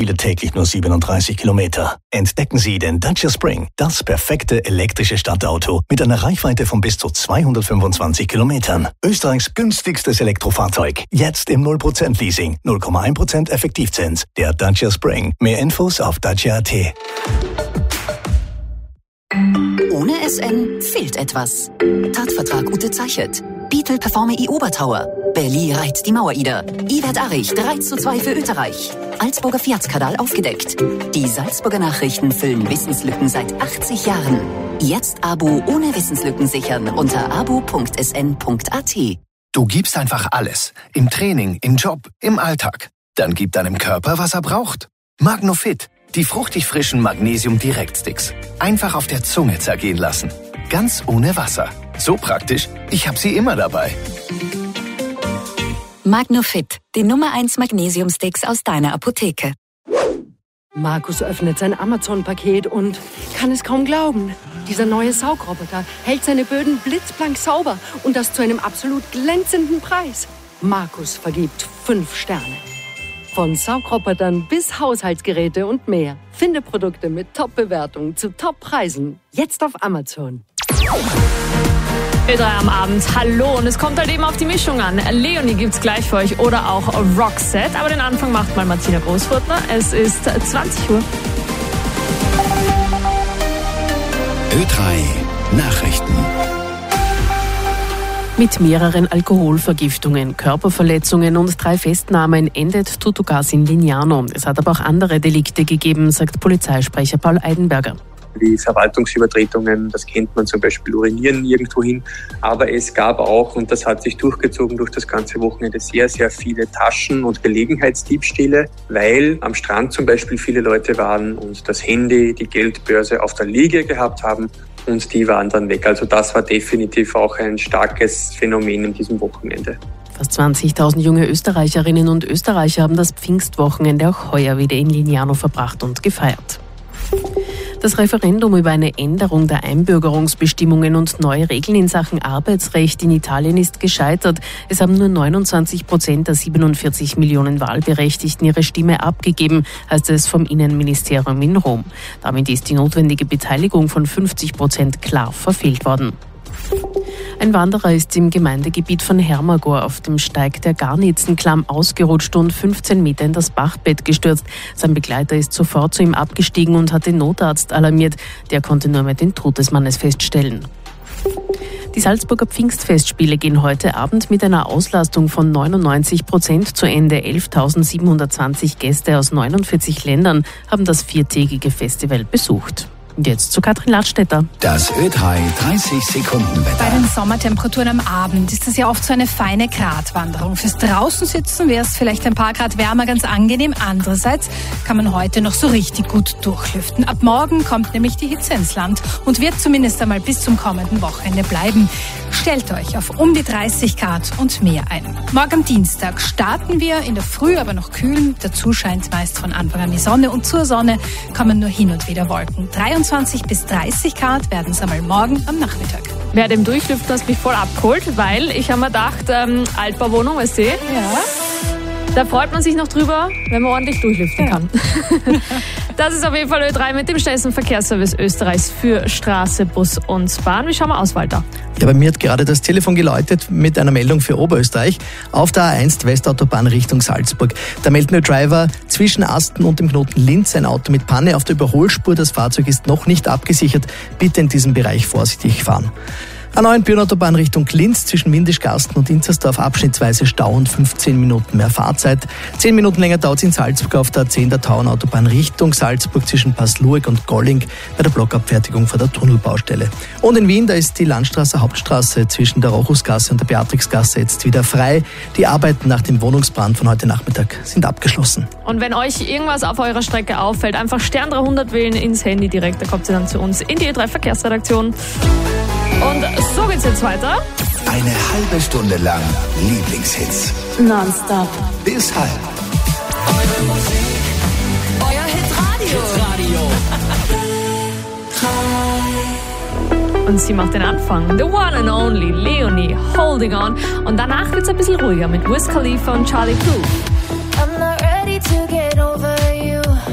Beispiele täglich nur 37 Kilometer. Entdecken Sie den Dacia Spring, das perfekte elektrische Stadtauto mit einer Reichweite von bis zu 225 Kilometern. Österreichs günstigstes Elektrofahrzeug. Jetzt im 0% Leasing, 0,1% Effektivzins. Der Dacia Spring. Mehr Infos auf dacia.at. Ohne SN fehlt etwas. Tatvertrag Ute Zeichert. Beetle Performe I Obertauer. Berli reiht die Mauer-Ida. Iwert Arich 3:2 für Österreich. Salzburger Fiatskadal aufgedeckt. Die Salzburger Nachrichten füllen Wissenslücken seit 80 Jahren. Jetzt Abo ohne Wissenslücken sichern unter abo.sn.at. Du gibst einfach alles. Im Training, im Job, im Alltag. Dann gib deinem Körper, was er braucht. Magnofit. Die fruchtig frischen Magnesium-Direktsticks. Einfach auf der Zunge zergehen lassen. Ganz ohne Wasser. So praktisch, ich habe sie immer dabei. Magnofit, die Nummer 1 Magnesium-Sticks aus deiner Apotheke. Markus öffnet sein Amazon-Paket und kann es kaum glauben. Dieser neue Saugroboter hält seine Böden blitzblank sauber und das zu einem absolut glänzenden Preis. Markus vergibt 5 Sterne. Von Saugrobotern bis Haushaltsgeräte und mehr. Finde Produkte mit Top-Bewertungen zu Top-Preisen. Jetzt auf Amazon. Ö3 am Abend, hallo, und es kommt halt eben auf die Mischung an. Leonie gibt's gleich für euch oder auch Roxette, aber den Anfang macht mal Martina Großfurtner. Es ist 20 Uhr. Ö3 Nachrichten. Mit mehreren Alkoholvergiftungen, Körperverletzungen und 3 Festnahmen endet Tutugas in Lignano. Es hat aber auch andere Delikte gegeben, sagt Polizeisprecher Paul Eidenberger. Wie Verwaltungsübertretungen, das kennt man zum Beispiel, urinieren irgendwo hin. Aber es gab auch, und das hat sich durchgezogen durch das ganze Wochenende, sehr, sehr viele Taschen- und Gelegenheitsdiebstähle, weil am Strand zum Beispiel viele Leute waren und das Handy, die Geldbörse auf der Liege gehabt haben und die waren dann weg. Also das war definitiv auch ein starkes Phänomen in diesem Wochenende. Fast 20.000 junge Österreicherinnen und Österreicher haben das Pfingstwochenende auch heuer wieder in Lignano verbracht und gefeiert. Das Referendum über eine Änderung der Einbürgerungsbestimmungen und neue Regeln in Sachen Arbeitsrecht in Italien ist gescheitert. Es haben nur 29% der 47 Millionen Wahlberechtigten ihre Stimme abgegeben, heißt es vom Innenministerium in Rom. Damit ist die notwendige Beteiligung von 50% klar verfehlt worden. Ein Wanderer ist im Gemeindegebiet von Hermagor auf dem Steig der Garnitzenklamm ausgerutscht und 15 Meter in das Bachbett gestürzt. Sein Begleiter ist sofort zu ihm abgestiegen und hat den Notarzt alarmiert. Der konnte nur mehr den Tod des Mannes feststellen. Die Salzburger Pfingstfestspiele gehen heute Abend mit einer Auslastung von 99% zu Ende. 11.720 Gäste aus 49 Ländern haben das 4-tägige Festival besucht. Und jetzt zu Katrin Ladstätter. Das Ö3 30-Sekunden-Wetter. Bei den Sommertemperaturen am Abend ist es ja oft so eine feine Gratwanderung. Fürs Draußensitzen wäre es vielleicht ein paar Grad wärmer ganz angenehm. Andererseits kann man heute noch so richtig gut durchlüften. Ab morgen kommt nämlich die Hitze ins Land und wird zumindest einmal bis zum kommenden Wochenende bleiben. Stellt euch auf um die 30 Grad und mehr ein. Morgen am Dienstag starten wir in der Früh, aber noch kühl. Dazu scheint meist von Anfang an die Sonne und zur Sonne kommen nur hin und wieder Wolken. 23 bis 30 Grad werden es einmal morgen am Nachmittag. Wer dem Durchlüften hast mich voll abgeholt, weil ich habe mir gedacht, Altbauwohnung, weißt du? Ja. Da freut man sich noch drüber, wenn man ordentlich durchlüften kann. Das ist auf jeden Fall Ö3 mit dem schnellsten Verkehrsservice Österreichs für Straße, Bus und Bahn. Wie schauen wir aus, Walter? Ja, bei mir hat gerade das Telefon geläutet mit einer Meldung für Oberösterreich auf der A1 Westautobahn Richtung Salzburg. Da meldet mir Driver zwischen Asten und dem Knoten Linz ein Auto mit Panne auf der Überholspur. Das Fahrzeug ist noch nicht abgesichert. Bitte in diesem Bereich vorsichtig fahren. A9 Bürenautobahn Richtung Linz zwischen Windischgarsten und Inzersdorf abschnittsweise Stau und 15 Minuten mehr Fahrzeit. 10 Minuten länger dauert es in Salzburg auf der A10 der Tauernautobahn Richtung Salzburg zwischen Passlueg und Golling bei der Blockabfertigung vor der Tunnelbaustelle. Und in Wien, da ist die Landstraße Hauptstraße zwischen der Rochusgasse und der Beatrixgasse jetzt wieder frei. Die Arbeiten nach dem Wohnungsbrand von heute Nachmittag sind abgeschlossen. Und wenn euch irgendwas auf eurer Strecke auffällt, einfach Stern 300 wählen ins Handy direkt, da kommt ihr dann zu uns in die Ö3 Verkehrsredaktion. Und so geht's jetzt weiter. Eine halbe Stunde lang Lieblingshits. Nonstop. Bis halb. Eure Musik, euer Hitradio. Und sie macht den Anfang. The one and only Leonie, Holding On. Und danach wird's ein bisschen ruhiger mit Wiz Khalifa und Charlie Puth. I'm not ready to get over you.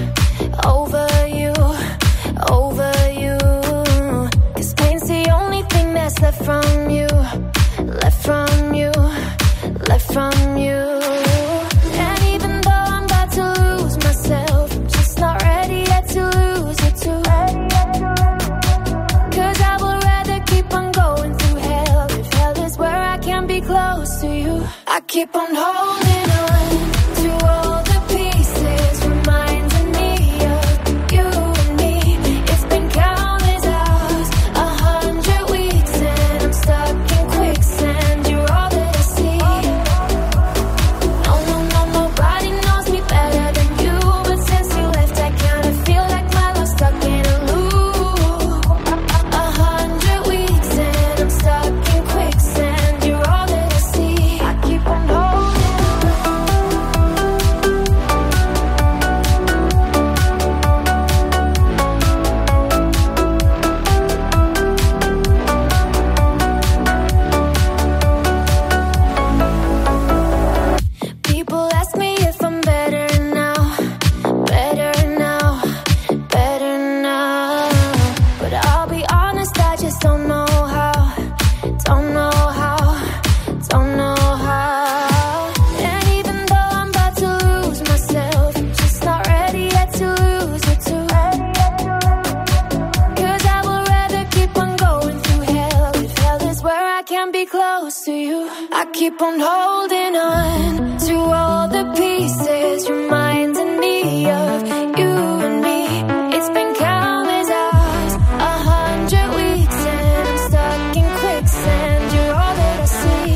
keep on holding on to all the pieces, reminding me of you and me. It's been countless hours, 100 weeks, and I'm stuck in quicksand. You're all that I see.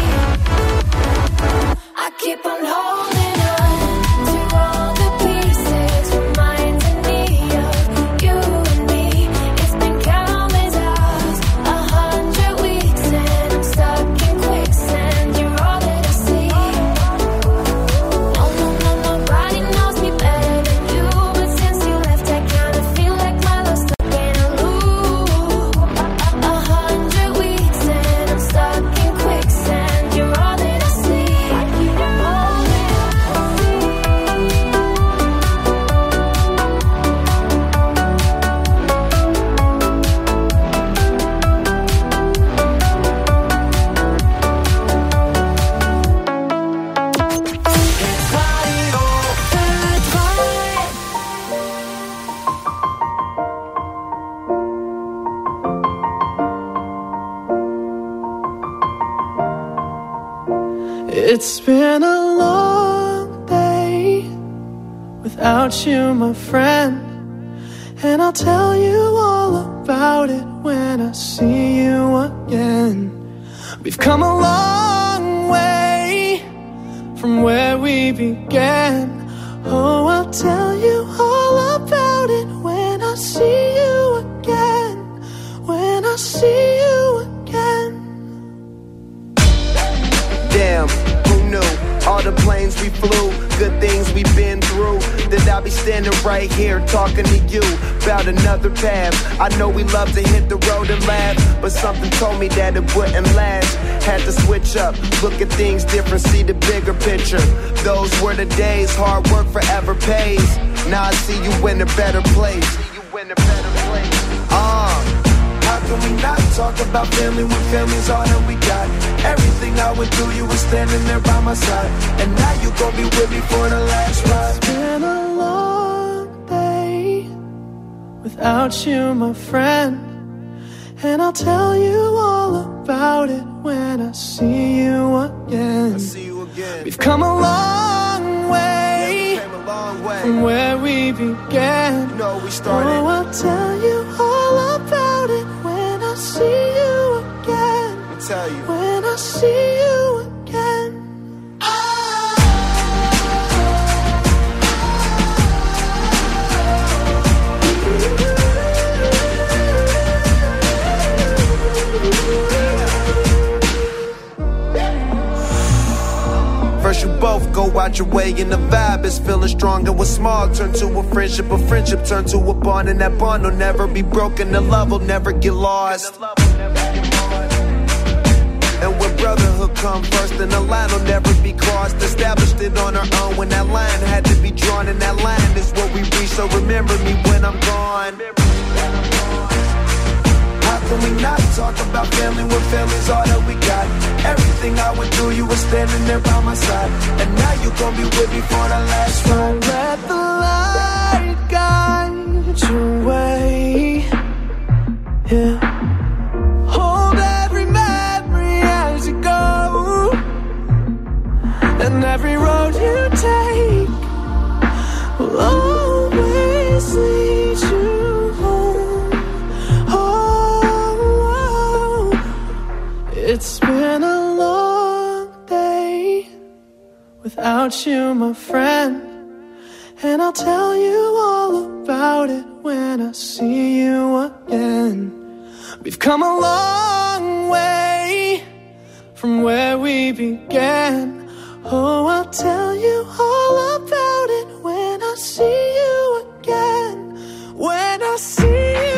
I keep on holding on to all the pieces, reminding me of you and me. It's been countless hours, 100 weeks, and I'm stuck in quicksand. You're all that I see. No, nobody knows me better than you, but since you left, I kinda feel like my love's stuck in a loop. 100 weeks, and I'm stuck in quicksand. You're all that I see. I keep on holding on. It's been a long day without you, my friend, and I'll tell you all about it when I see you again. We've come a long way from where we began. Oh, I'll tell you all about it when I see you again. When I see you again. Damn, who knew? All the planes we flew, good things we've been through. That I'll be standing right here talking to you about another path. I know we love to hit the road and laugh, but something told me that it wouldn't last. Had to switch up, look at things different, see the bigger picture. Those were the days, hard work forever pays. Now I see you in a better place. How can we not talk about family when family's all that we got? Everything I went through, you were standing there by my side, and now you gon' be with me for the last ride. It's been a long day without you, my friend, and I'll tell you all about it when I see you again. We've come a long way, from where we began. Oh, I'll tell you all about it when I see you again. When I see you again. First you both go out your way and the vibe is feeling strong. And what's small turn to a friendship turn to a bond, and that bond will never be broken, the love will never get lost. And when brotherhood come first, then the line will never be crossed. Established it on our own when that line had to be drawn, and that line is what we reach, so remember me when I'm gone. How can we not talk about family when family's all that we got? Everything I went through, you were standing there by my side, and now you gon' be with me for the last ride. Let the light guide your way. Yeah. Hold every memory as you go, and every road you take will always lead you home. Oh, it's been a long day without you, my friend, and I'll tell you all about it when I see you again. We've come a long way from where we began. Oh, I'll tell you all about it when I see you again. When I see you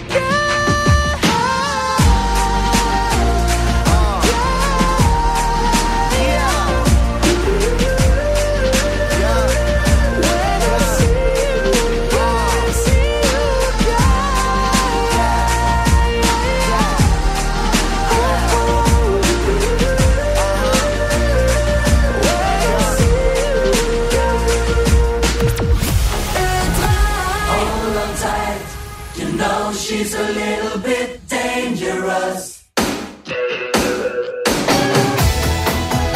she's a little bit dangerous.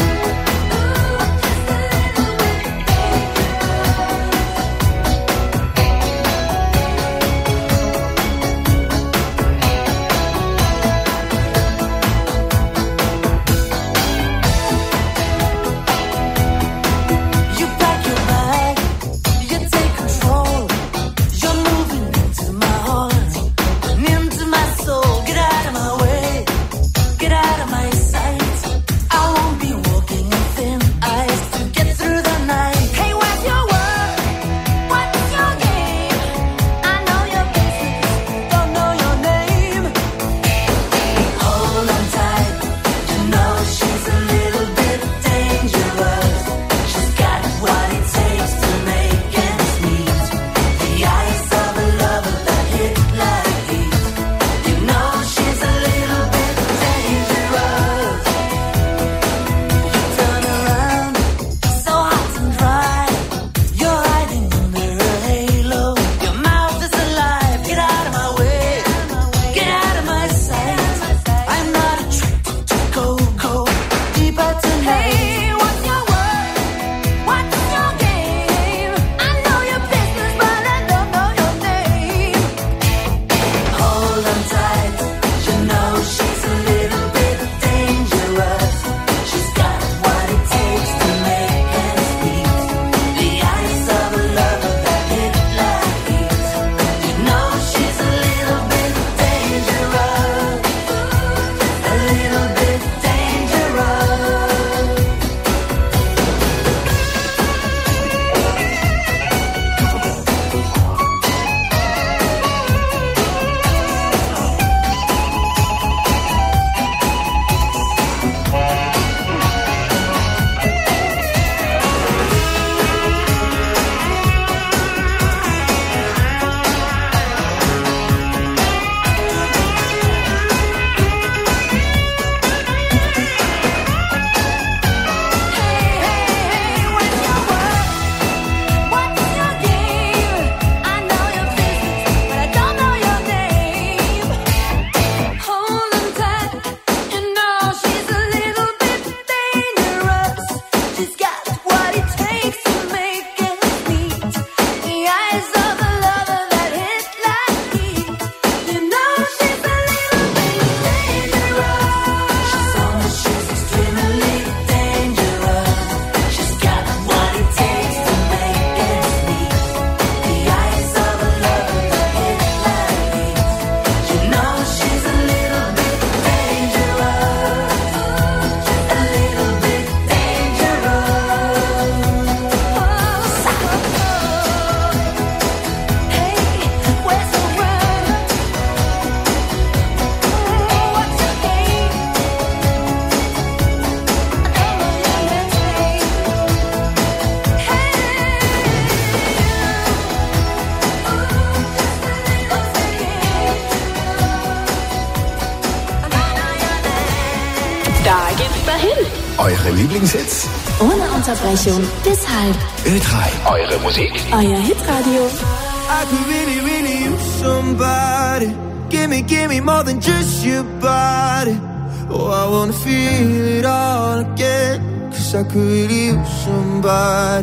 geht's dahin. Eure Lieblingshits? Ohne Unterbrechung bis halb. Ö3. Eure Musik? Euer Hitradio. I could really, really use somebody. Give me more than just your body. Oh, I wanna feel it all again. 'Cause I could really use somebody.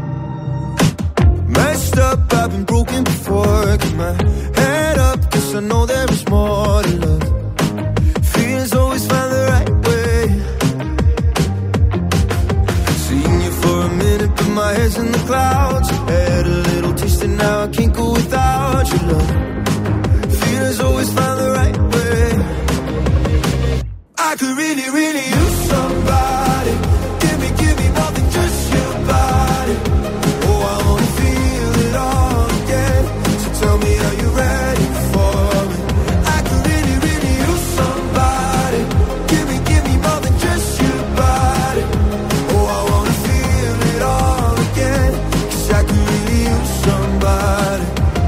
Messed up, I've been broken before. Keep my head up, 'cause I know there is more to love. Feelings always find the right way. Seen you for a minute, but my head's in the clouds. Had a little taste and now I can't go without your love. Feelings always find the right way. I could really, really use somebody. Give me more than just your body. Oh, I wanna feel it all again. So tell me, are you ready for me? I could really, really use somebody. Give me more than just your body. Oh, I wanna feel it all again. 'Cause I could really use somebody.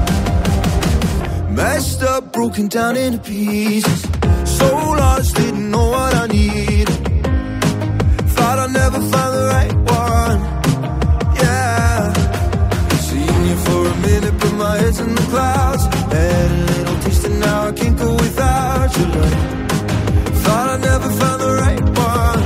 Messed up, broken down into pieces. So lost, didn't know what I needed. Thought I'd never find the right one. Yeah. Seen you for a minute, but my head's in the clouds. Had a little taste and now I can't go without your love. Thought I'd never find the right one.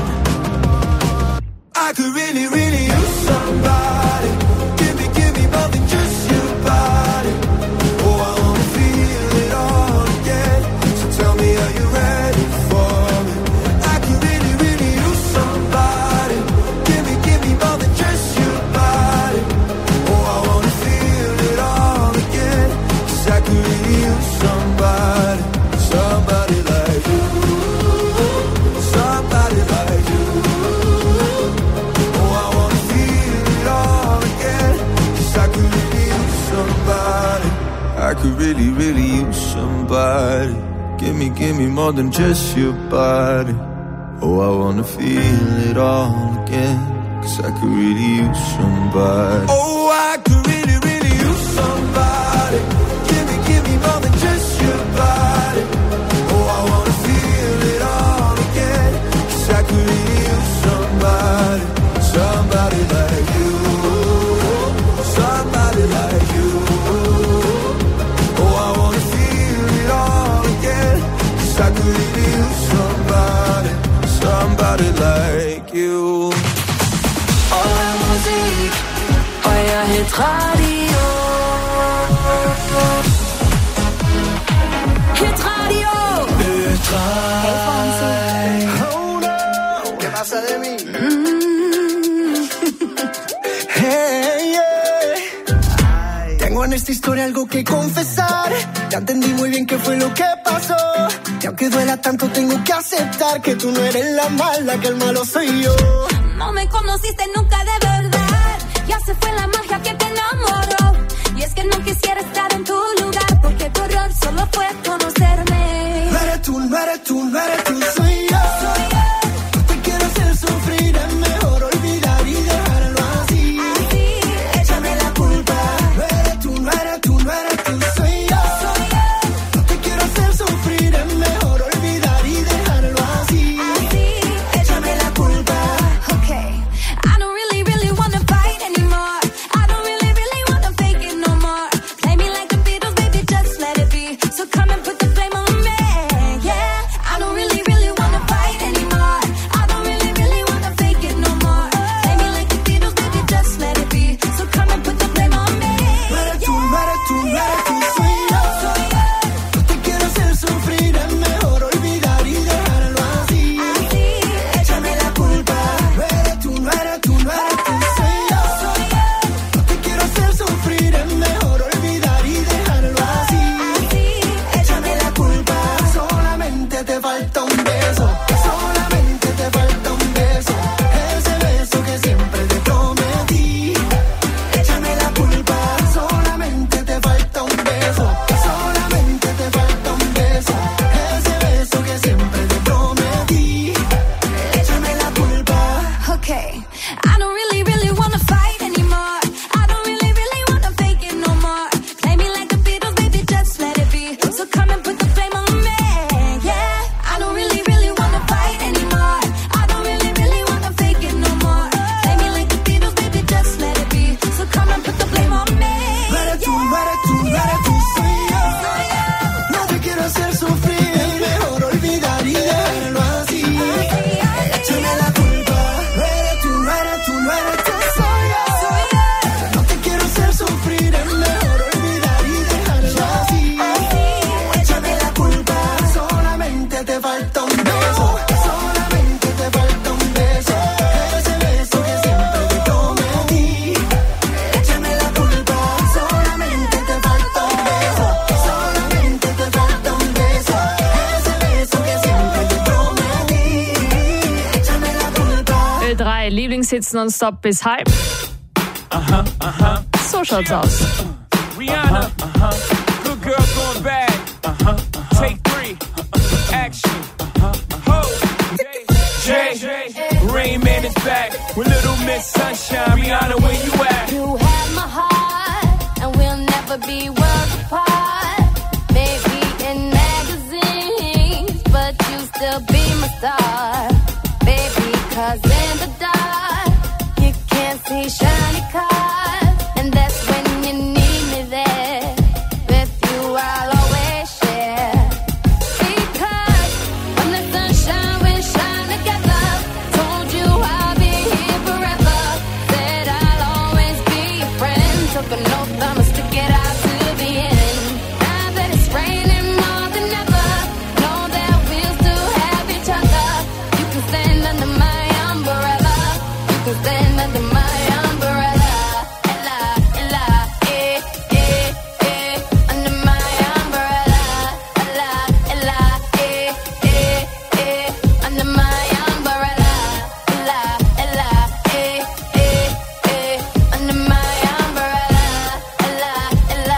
I could really, really use somebody. Give me more than just your body. Oh, I wanna feel it all again. So tell me, are you ready for me? I could really, really use somebody. Give me more than just your body. Oh, I wanna feel it all again. 'Cause I could really use somebody. Somebody like you. Somebody like you. Oh, I wanna feel it all again. 'Cause I could really use somebody. I could really, really use somebody. Give me more than just your body. Oh, I wanna feel it all again. 'Cause I could really use somebody. Oh, I could really, really use somebody. Give me more than just your body. Oh, I wanna feel it all again. 'Cause I could really use somebody. Somebody like you. Somebody like you. Oh, I wanna feel it all again. 'Cause I could really use somebody. Somebody like you. Eure Musik, euer Hitradio. Hitradio. Hey, oh no, ¿qué pasa de mí? Hey, yeah. Tengo en esta historia algo que confesar. Ya entendí muy bien qué fue lo que pasó. Y aunque duela tanto, tengo que aceptar que tú no eres la mala, que el malo soy yo. No me conociste nunca de verdad. Ya se fue la magia que te enamoró. Y es que no quisiera estar en tu lugar, porque tu error solo fue conocerme. No eres tú, no eres tú, no eres tú, soy yo. No te quiero hacer sufrir, es mejor olvidar y dejarlo así. Échame la culpa. No eres tú, no eres tú, no eres tú, soy yo. No te quiero hacer sufrir, es mejor olvidar y dejarlo así. Échame la culpa. Okay, I don't really, really wanna fight anymore. I don't really, really wanna fake it no more. Play me like the Beatles, baby, just let it be. So come and put the flame on me. Yeah, I don't really, really Hits nonstop bis halb. So schaut's aus. Rihanna, good girl going bad. Take 3, action. Ho, Jay, Rain Man is back with Little Miss Sunshine. Rihanna, where you at? You have my heart, and we'll never be worlds apart. Maybe in magazines, but you still be my star. Baby, 'cause in the dark, you can't see shiny cars. And that's when you need me there. With you, I'll always share. Because when the sunshine will shine together, told you I'll be here forever. Said I'll always be your friend. Took an oath, I'ma stick it out to the end. Now that it's raining more than ever, know that we'll still have each other. You can stand under my umbrella. You can stand under my umbrella. Ella, Ella, under my umbrella. Ella, Ella, under my umbrella. Ella, Ella, under my umbrella. Ella, Ella,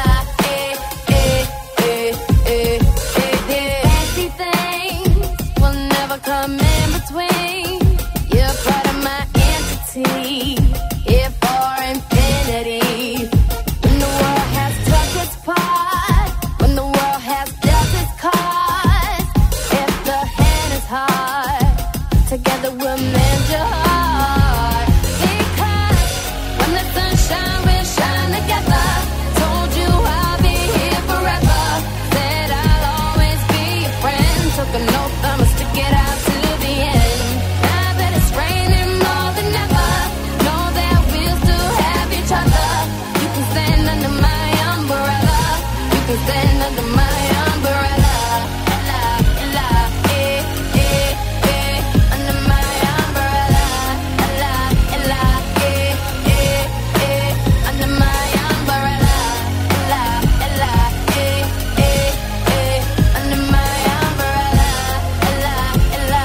fancy things will never come in between. You're part of my entity, here for infinity. When the world has struck its part, when the world has dealt its cards, if the hand is hard, together we'll mend your heart. Because when the sunshine will shine together, told you I'll be here forever. Said I'll always be your friend. Took an oath, I'ma stick it out to the end. Now that it's raining more than ever, know that we'll still have each other. You can stand under my umbrella. You can stand under my umbrella. Ella, Ella, under my umbrella. Ella, Ella, under my umbrella. Ella, Ella, under my umbrella. Ella, Ella,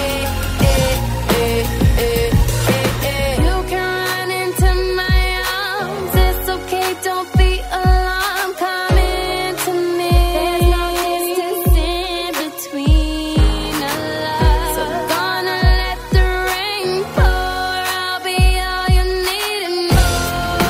you can run into my arms. It's okay, don't be alarmed. Come into me. There's no distance in between our love. So gonna let the rain pour. I'll be all you need and more.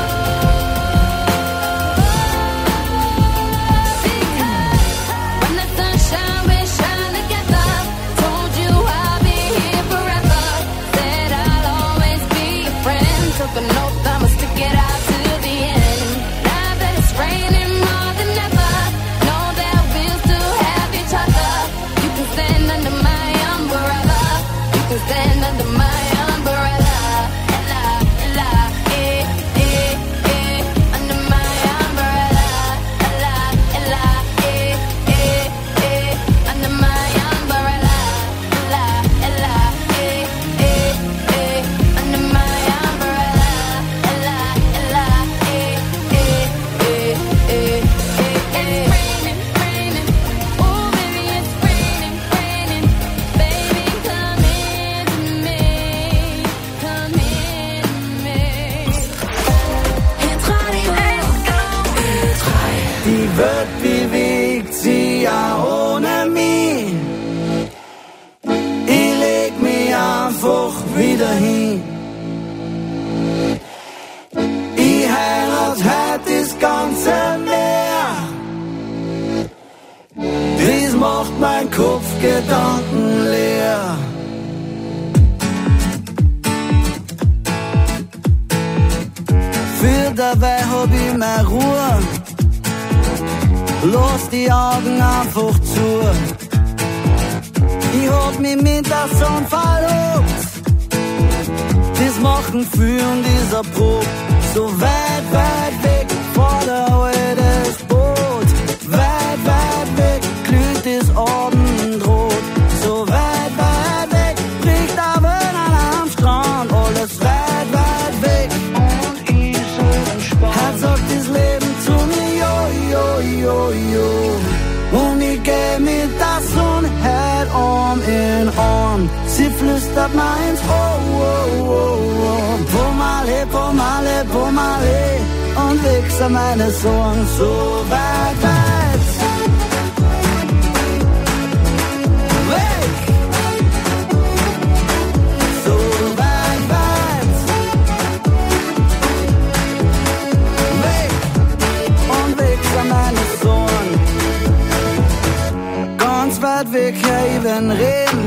Because when the sunshine will shine together, told you I'll be here forever. Said I'll always be your friend. Took an oath, I'ma stick it out to the end. Now that it's raining more than ever, know that we'll still have each other. You can stand under my umbrella. You can stand under my umbrella. Ella, Ella, under my umbrella. Ella, Ella, under my umbrella. Ella, Ella, under my umbrella. Ella, Ella, it's raining, raining. Oh, baby, it's raining, raining. Baby, come into me. Come into me. Die Welt bewegt sie ja ohne mich. Ich leg mich einfach wieder hin. Ich heirat heute das ganze Meer. Das macht mein Kopf gedankenleer. Für dabei hab ich meine Ruhe. Lass die Augen einfach zu. Ich hab mich mit der Sonne verlobt. Das machen für und dieser Prob. So weit, weit weg vor der Höhe des Boot. Weit, weit weg glüht das Abendrot. So weit, weit weg bricht der Wellen am Strand. Alles weit, weit weg und ich so entspannt. Hat sagt das Leben zu mir, jo, jo, jo, jo. Und ich geh mit der Sonne halt Arm in Arm. Sie flüstert mir ins Ohr, oh, oh, oh. und Wichser meine Sorgen so weit, weit weg. So weit, weit weg und Wichser meine Sorgen. Ganz weit weg, ja, ich will reden.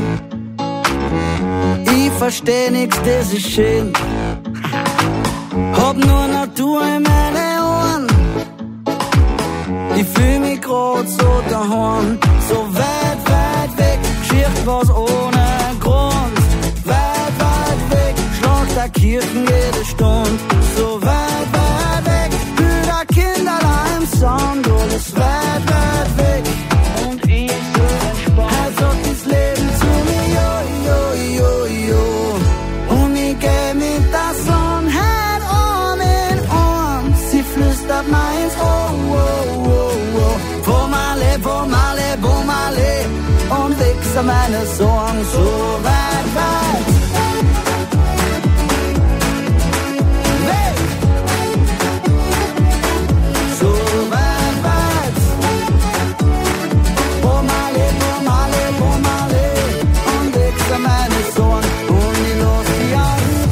Ich versteh nix, das ist schön. Hab nur Natur in meine Ohren. Ich fühl mich grad so daheim. So weit, weit weg, schier was ohne Grund. Weit, weit weg, schlag der Kirchen jede Stunde. So weit, weit weg, Brüder, Kinder im Sound. Alles weit, weit weg. Und ich so entspannt. Halt sagt das Leben zu mir, yo, yo, yo, yo. Und ich geh mit der Sonne halt Arm in Arm. Sie flüstert meins, oh, oh, oh, oh. Pomale, pomale, pomale. Und Wichser meine Sorgen so weit, weit weg. So weit, weit. Pomale, pomale, pomale. Und Wichser meine Sorgen. Und ich lass die Augen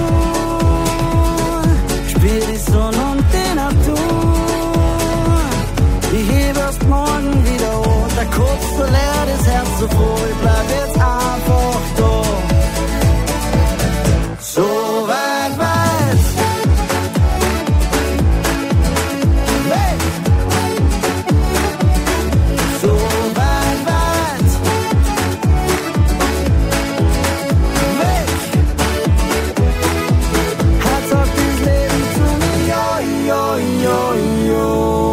zu. Spür die Sonne und die Natur. Ich heb erst morgen wieder hoch. Der Kopf so leer, das Herz so froh. Ich bleib jetzt einfach da. So weit, weit weg. So weit, weit weg. Hat sagt das Leben zu mir, yo, yo, yo, yo.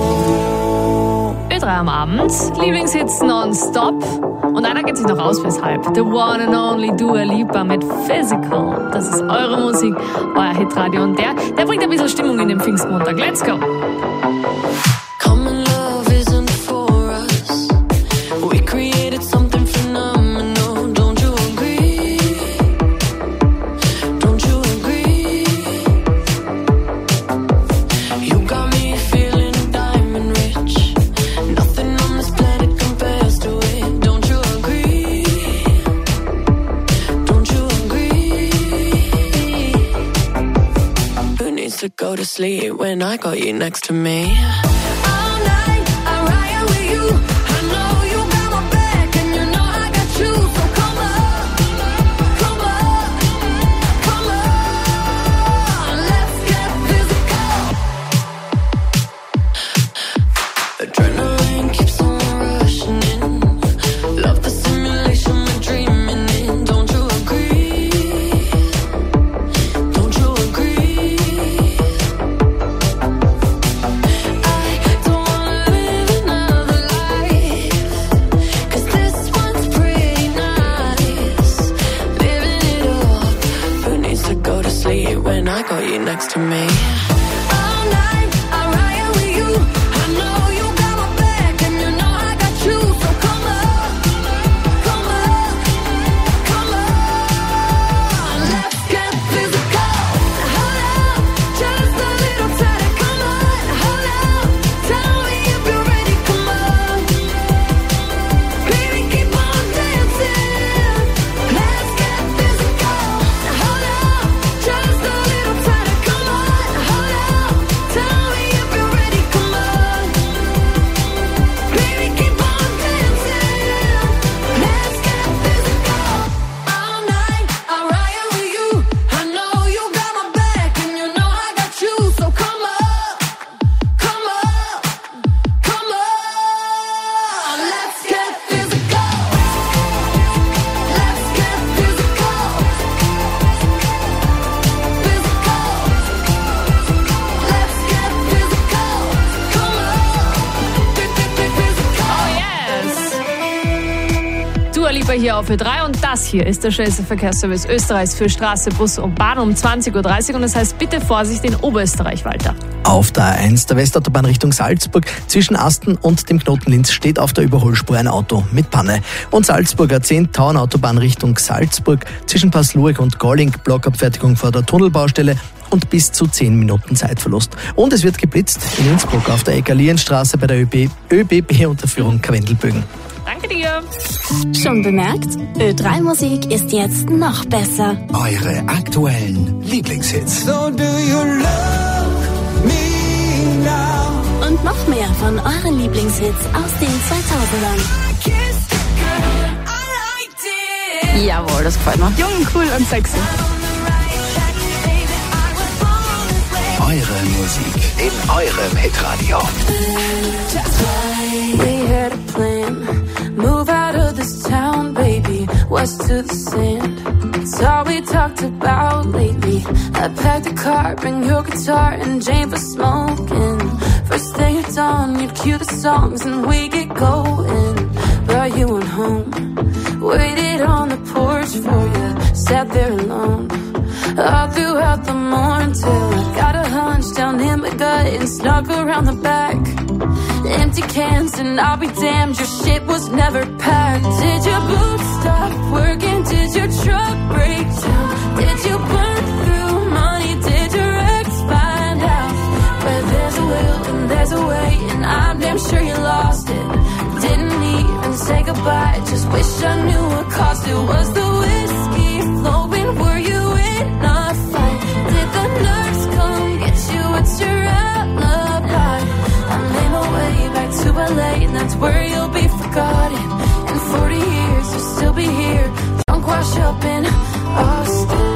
Ö3 am Abend, Lieblingshits nonstop. Und einer geht sich noch aus, weshalb. The one and only Dua Lipa mit Physical. Das ist eure Musik, euer Hitradio. Und der bringt ein bisschen Stimmung in den Pfingstmontag. Let's go! Common love isn't for us. We created something phenomenal. Don't you agree? Don't you agree? You got me feeling diamond rich. Nothing on this planet compares to it. Don't you agree? Don't you agree? Who needs to go to sleep when I got you next to me? Adrenaline keeps on rushing in. Love the simulation we're dreaming in. Don't you agree? Don't you agree? I don't wanna live another life, 'cause this one's pretty nice. Living it up. Who needs to go to sleep when I got you next to me? All night I ride with you. I know you got my back and you know I got you. So come on, come on, come on. Let's get physical. Hold up, just a little tighter. Come on, hold up. Tell me if you're ready. Come on, baby, keep on dancing. Let's get physical. Hold up, just a little tighter. Come on, hold up. Tell me if you're ready. Come on, baby, keep on dancing. Let's get physical. All night I ride with you. I know you got my back and you know I got you. So come on, come on, come on. Let's get physical. Let's get physical. Physical. Let's get physical. Come on. Physical. Oh yes! Dua Lipa hier auf Ö3 und das hier ist der schnellste Verkehrsservice Österreichs für Straße, Bus und Bahn um 20.30 Uhr und das heißt bitte Vorsicht in Oberösterreich, Walter. Auf der A1 der Westautobahn Richtung Salzburg zwischen Asten und dem Knoten Linz steht auf der Überholspur ein Auto mit Panne. Und Salzburger 10 Tauernautobahn Richtung Salzburg zwischen Passlueg und Golling Blockabfertigung vor der Tunnelbaustelle und bis zu 10 Minuten Zeitverlust. Und es wird geblitzt in Innsbruck auf der Eckalienstraße bei der ÖBB unter Führung Karwendelbögen. Danke dir. Schon bemerkt? Ö3 Musik ist jetzt noch besser. Eure aktuellen Lieblingshits. So do you love me now? Und noch mehr von euren Lieblingshits aus den 2000ern. Jawohl, das gefällt mir. Jung, cool und sexy. Eure Musik in eurem Hitradio. We had a plan. Move out of this town, baby. West to the sand. It's all we talked about lately. I packed a car, bring your guitar and Jane for smoking. First day at dawn, you'd cue the songs and we get going. But you went home, waited on the porch for you, sat there alone. All throughout the morning till I got a hunch down in my gut and snuck around the back. Empty cans and I'll be damned, your shit was never packed. Did your boots stop working? Did your truck break down? Did you burn through money? Did your ex find out? Where there's a will and there's a way, and I'm damn sure you lost it. Didn't even say goodbye, just wish I knew what cost it. Was the whiskey flowing? Were you in a fight? Did the nurse come get you? What's your alibi? I made my way back to LA, and that's where you'll be forgotten. In 40 years, you'll still be here, drunk, wash up in Austin.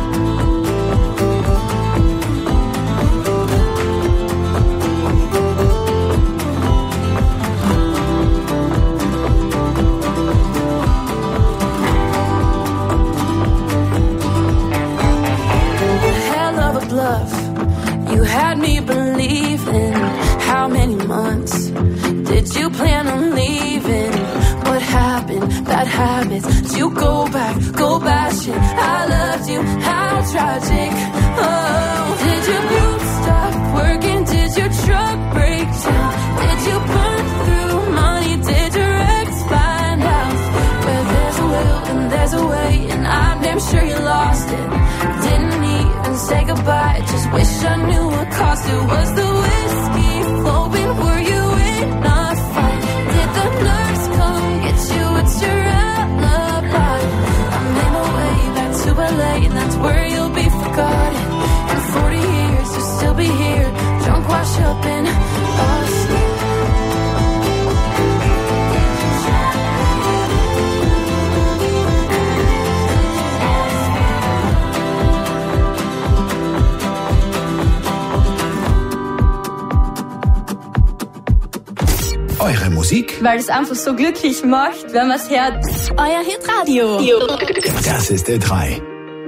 You had me believing. How many months did you plan on leaving? What happened? Bad habits. Did you go back, go bashing? I loved you, how tragic. Oh, did your boots stop working? Did your truck break down? Did you burn through money? Did your ex find out? Where there's a will and there's a way, and I'm damn sure you lost it. Didn't even say goodbye, just wish I knew what cost it. Was the whiskey flowing? Were you in a fight? Did the nurse come get you? What's your alibi? I made my way back to LA, and that's where you'll be forgotten. In 40 years, you'll still be here, drunk, wash up in Austin. Eure Musik? Weil es einfach so glücklich macht, wenn man es hört. Euer Hitradio. Das ist Ö3.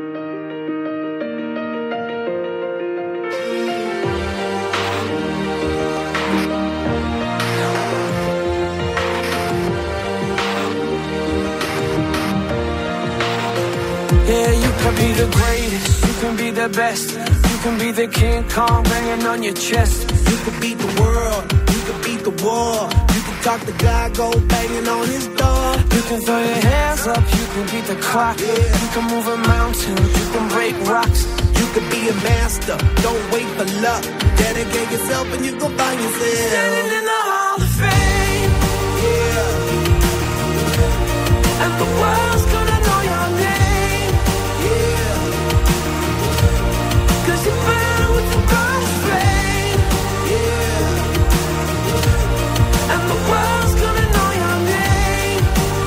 Yeah, you can be the greatest, you can be the best, you can be the King Kong banging on your chest. You can beat the world, you can beat the war. You can talk to God, go banging on his door. You can throw your hands up, you can beat the clock. Yeah. You can move a mountain, you can break rocks. You can be a master, don't wait for luck. Dedicate yourself and you gon' find yourself Standing in the Hall of Fame. Yeah. And the world's gonna know your name. Yeah. 'Cause you burn with the burning flame. Yeah. And the world's gonna know your name.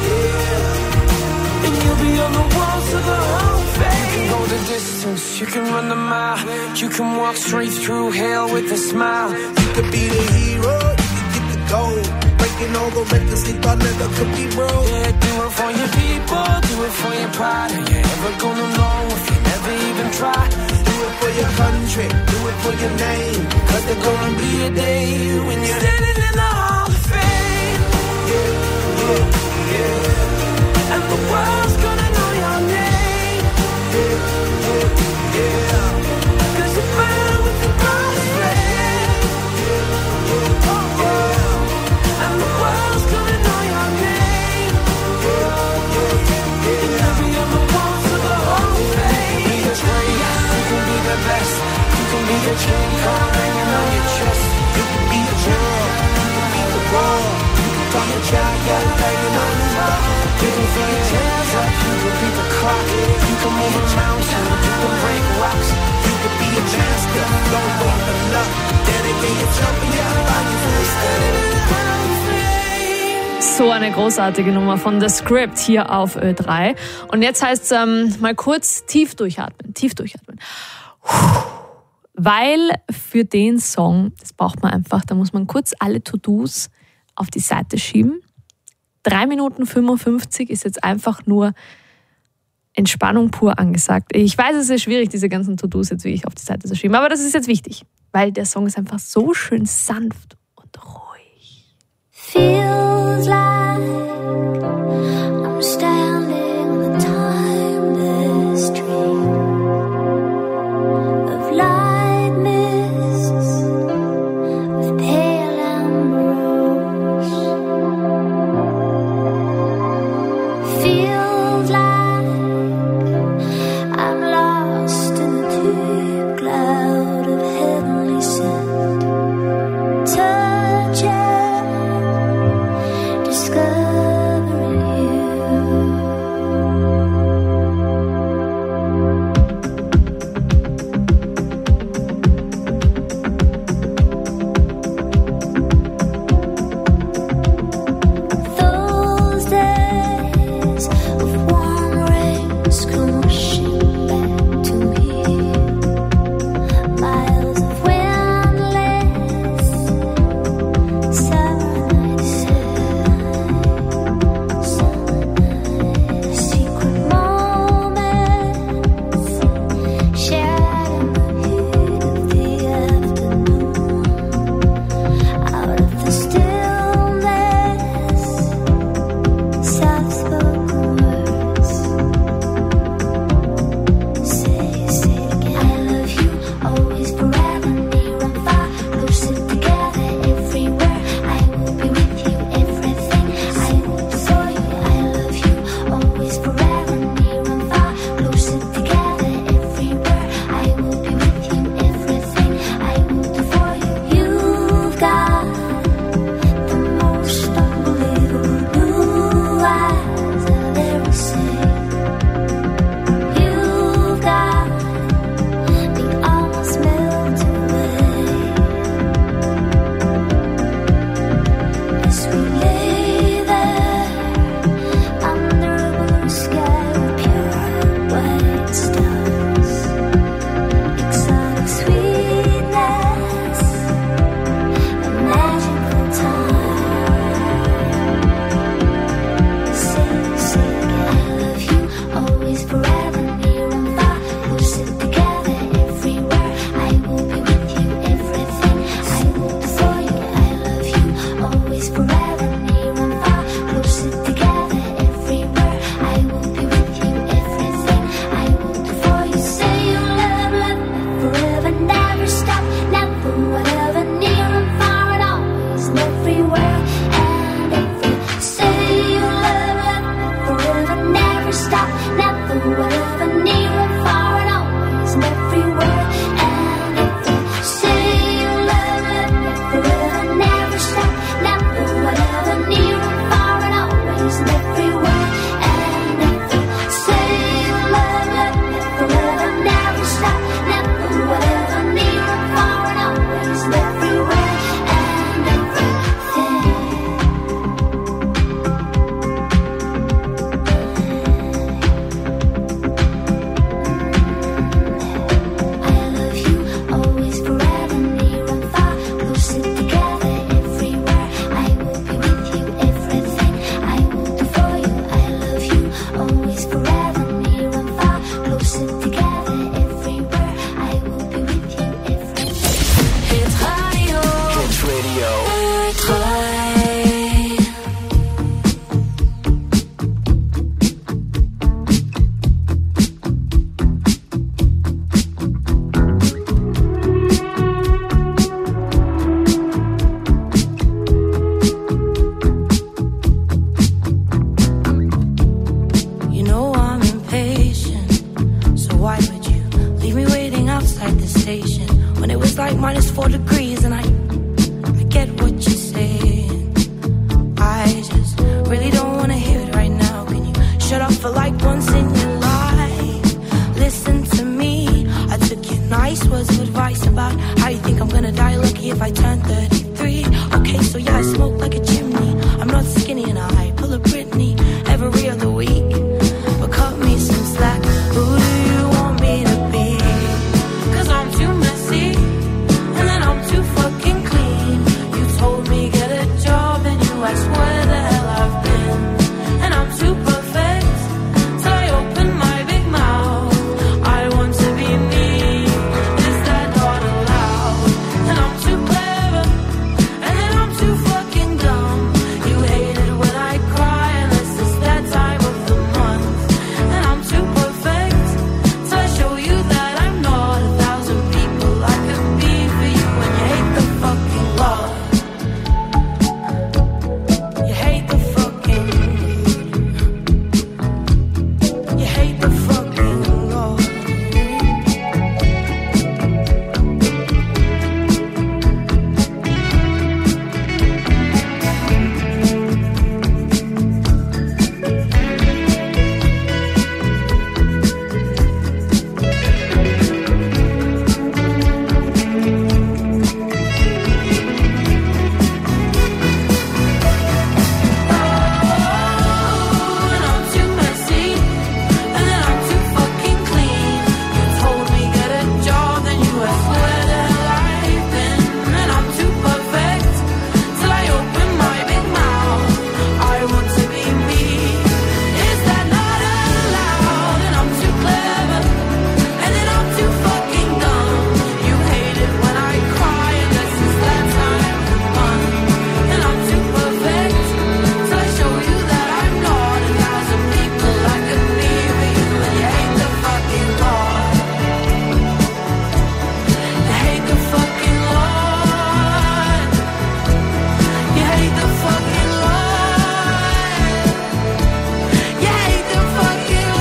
Yeah. And you'll be on the walls of the Hall of Fame. You can go the distance, you can run the mile. You can walk straight through hell with a smile. You could be the hero, you can get the gold. Breaking all the records they thought never could be broke. Yeah, do it for your people, do it for your pride. Are you ever gonna know if you never even try? Do it for your country, do it for your name. 'Cause there's gonna be a day when you're standing in the Hall of Fame. Yeah, yeah, yeah. And the world's gonna know your name. Yeah, yeah, yeah. 'Cause you burn with the burning flame. Yeah, yeah. And the world's gonna know your name. Yeah, yeah, yeah. And you'll be on the walls of the Hall of Fame. You can be the greatest, you can be the best, from the jack, got it banging on the wall. You can throw your hands up, you can beat the clock. You can move a mountain, you can break rocks. You can be a master, don't go for luck. Dedicate your jump and your body standing in the house. So eine großartige Nummer von The Script hier auf Ö3. Und jetzt heißt es mal kurz tief durchatmen. Weil für den Song, das braucht man einfach, da muss man kurz alle To-Dos auf die Seite schieben. 3 Minuten 55 ist jetzt einfach nur Entspannung pur angesagt. Ich weiß, es ist schwierig, diese ganzen To-Dos jetzt wirklich auf die Seite zu schieben, aber das ist jetzt wichtig, weil der Song ist einfach so schön sanft und ruhig. Feels like I'm standing in the timeless dream of light mists with pale ambrose. Feels like I'm lost in the deep cloud of heavenly scent. Touching, discovering you. Those days of warm rains come rushing back to me. Miles of windless summer nights, secret moments shared in the heat of the afternoon. Out of the stillness, soft-spoken words. Say it again. I love you, always, forever, near and far, closer together, everywhere. I will be with you, everything I will do for you. I love you, always, forever, near and far, closer together, everywhere. I will be with you, everything I will do for you. You've got the most unbelievable blue eyes I've ever seen. You've got me almost melted away as we lay there under a blue sky with pure white stars. Exotic sweetness, a magical time. Say again. I love you, always, forever, near and far, closer together, everywhere. I will be with you, everything I will do for you. I love you, always, forever, near and far, closer together, everywhere. I will be with you, everything I will do for you. Say you love me forever, never stop, never, whatever, near and far, and always, and everywhere, and every. Say you love me forever, never stop, never, whatever, near and far, and always, and everywhere, and every. Say you love me forever, never stop, never, whatever, near and far, and always, and everywhere, and every. Say you love me forever, never stop, never, whatever, near and far, and always, and everywhere, and everything. I smoke like a chimney. I'm not skinny and I pull a Britney every other week. But cut me some slack. Who do you want me to be? 'Cause I'm too messy and then I'm too fucking clean. You told me get a job and you asked where the hell I've been. And I'm too perfect till I open my big mouth. I want to be me. Is that not allowed? And I'm too clever and then I'm too fucking dumb. You hate it when I cry unless it's that time of the month. And I'm too perfect till I show you that I'm not 1,000 people I could be for you. And you hate the fucking love. You hate the fucking. You hate the fucking love. And I'm too messy, and then I'm too fucking clean. You told me get a job, then you asked where the hell I've been. And I'm too perfect till I open my big mouth. I want to be me. Is that not allowed? And I'm too clever, and then I'm too fucking dumb. You hate it when I cry unless it's that time of the month. And I'm too perfect till I show you that I'm not 1,000 people I could be for you. And you hate the fucking Lord. You hate the fucking Lord. You hate the fucking Lord. You hate the fucking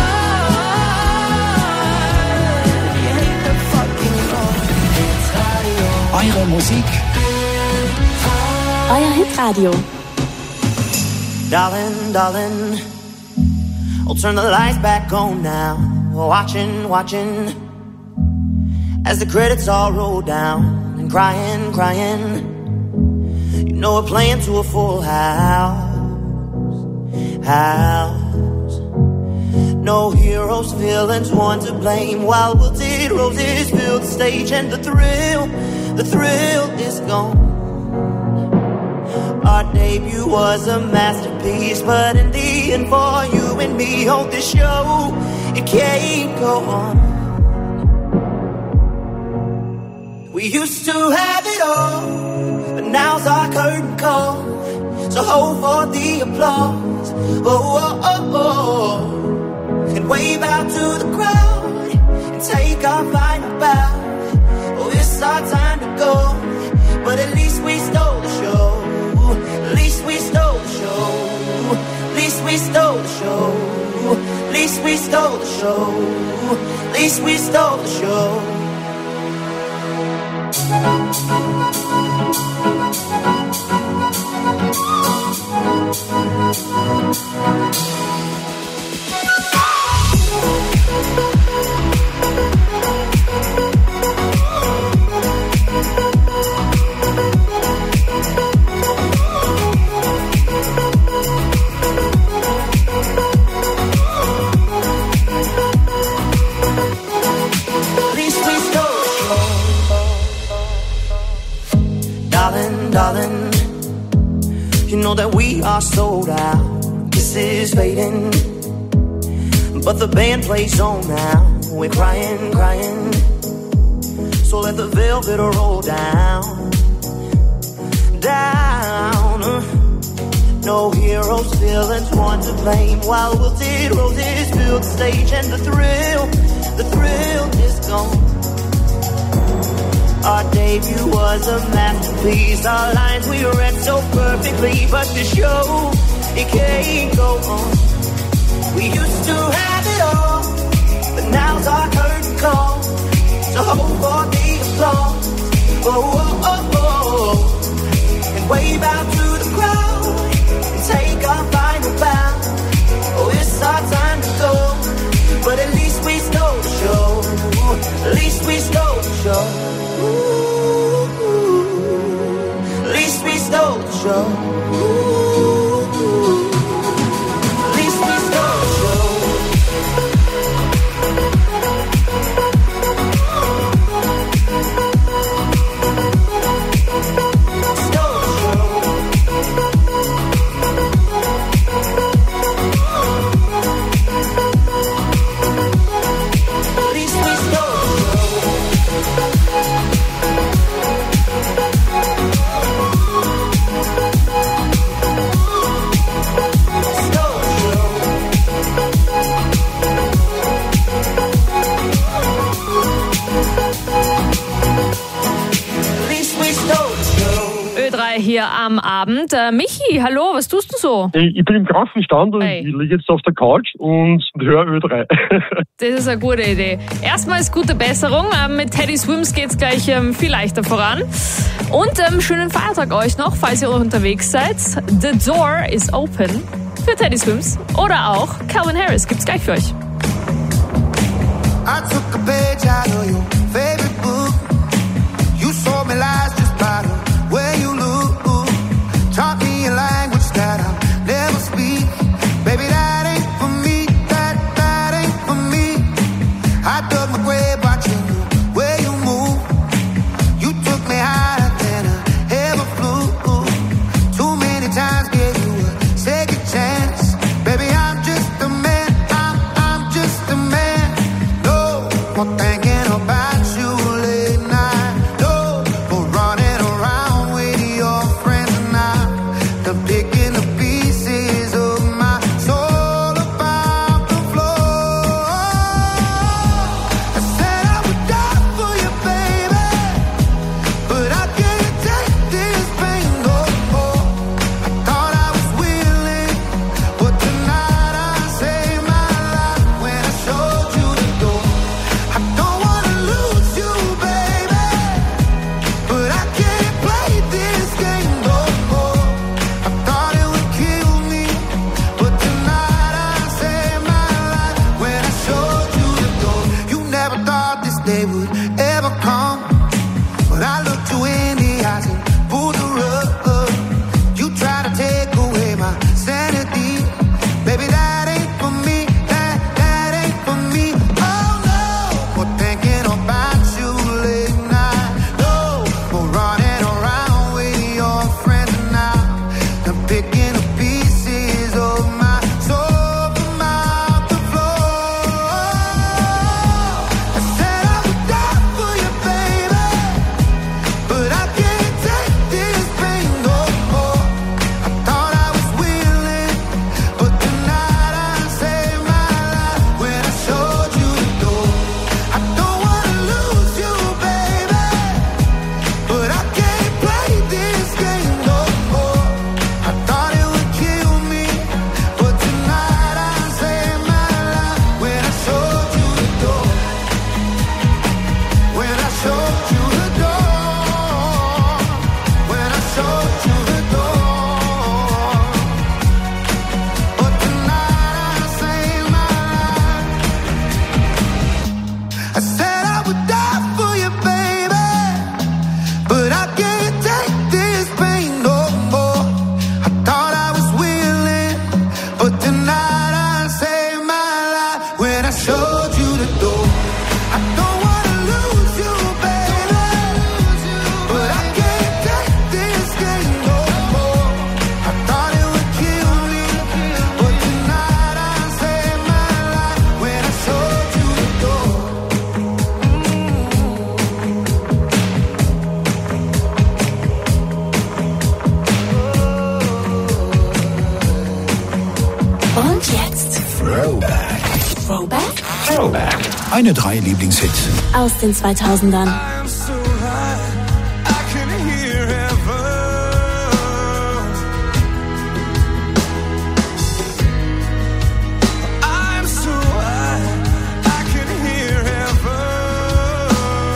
Lord. You hate the fucking Lord. Eure Musik, Euer Hitradio. Darling, darling, I'll turn the lights back on now. Watching, watching, as the credits all roll down. And crying, crying, you know we're playing to a full house. No heroes, villains, one to blame. While wilted roses fill the stage, and the thrill is gone. Our debut was a masterpiece, but in the end, for you and me on this show, it can't go on. We used to have it all, but now's our curtain call. So hold for the applause, oh, oh, oh, oh. And wave out to the crowd and take our final bow. Oh, it's our time to go, but at least we stole the show. At least we stole the show. At least we stole the show. At least we stole the show. At least we stole the show. Darling, you know that we are sold out. This is fading, but the band plays on now. We're crying, crying, so let the velvet roll down, down. No heroes, villains, one to blame. While wilted roses fill the stage, and the thrill is gone. Our debut was a masterpiece. Our lines we read so perfectly, but the show, it can't go on. We used to have it all, but now's our curtain call. So hold for the applause, oh, oh, oh, oh. And wave out to the crowd and take our final bow. Oh, it's our time to go, but at least we stole the show. At least we stole the show. At least we stole the show. At least we stole the show. Ö3 hier am Abend. Michi, hallo, was tust du so? Ich bin im Krankenstand und ich liege jetzt auf der Couch und höre Ö3. Das ist eine gute Idee. Erstmal ist gute Besserung. Mit Teddy Swims geht's gleich viel leichter voran. Und schönen Feiertag euch noch, falls ihr unterwegs seid. The Door is Open für Teddy Swims. Oder auch Calvin Harris gibt's gleich für euch. I took a page out of your favorite book. You sold me lies just by the way you look. Taught me a language that I'll never speak. Baby, that ain't for me. That ain't for me. I dug my grave watching the way you move. You took me higher than I ever flew. Too many times gave you a second chance. Baby, I'm just a man. I'm just a man. No more thinking about you late night. No more running around with your friends and I'm picking the pieces of my soul about the floor. I said I would die for you, baby, but I can't take this pain no more. I thought I was willing, but tonight I saved my life when I showed you the door. I don't wanna lose you, baby, but I can't play this game no more. I thought it would kill me, but tonight I saved my life when I showed you the door. You never thought this day would ever come, but I looked you in the eyes and pulled the rug. You tried to take away my sanity. Baby, that ain't for me. That ain't for me. Oh no, more thinking about you late night. No more running around with your friends and I'm picking the pieces of my soul from out the floor. I said I would die for you, baby, but I can't take this pain no more. I thought I was willing, but tonight I saved my life when I showed you the door. I don't wanna lose you, baby, but I can't play this game no more. I thought it would kill me, but tonight I saved my life when I showed you the door. When I showed you the door. When I showed you the door. But tonight I saved my life. I said I would die for you, baby, but I can't take this pain no more. I thought I was willing, but tonight I saved my life when I showed you the door. I don't wanna lose you, baby, but I can't take this game no more. I thought it would kill me, but tonight I saved my life when I showed you the door. Und jetzt Throwback. Throwback Throwback. Meine 3 Lieblingshits. aus den 2000ern. I'm so high, I can hear heaven. I'm so high, I can hear heaven.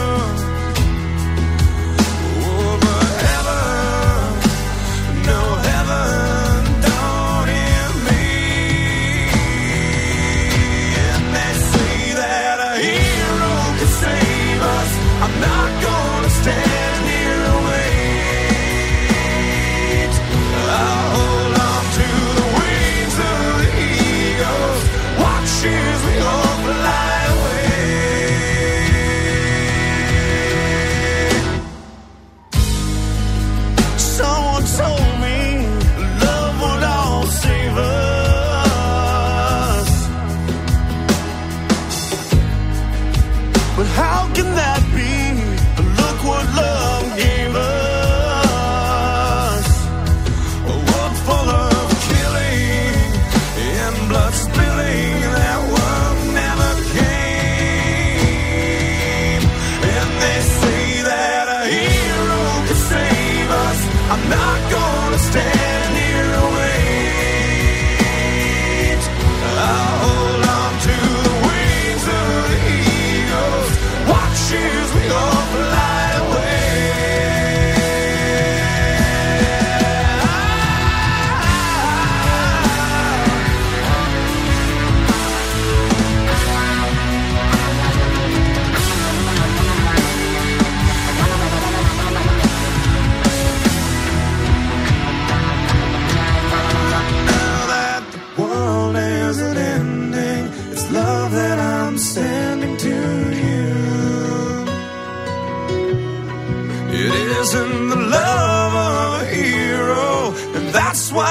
Oh, but heaven, no heaven, don't hear me. And they say that a hero can save us. I'm not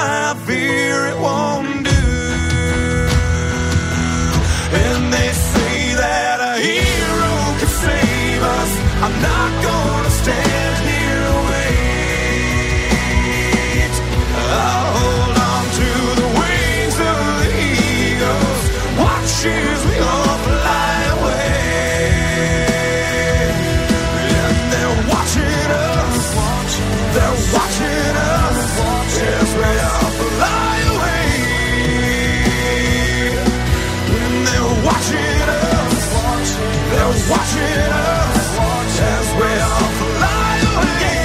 I fear it won't do. And they say that a hero can save us. I'm not gonna stand here and wait. I'll hold on to the wings of the eagles. Watch as we all fly away. And they're watching us. They're watching us as we all fly away. And they're watching us. They're watching us as we all fly away.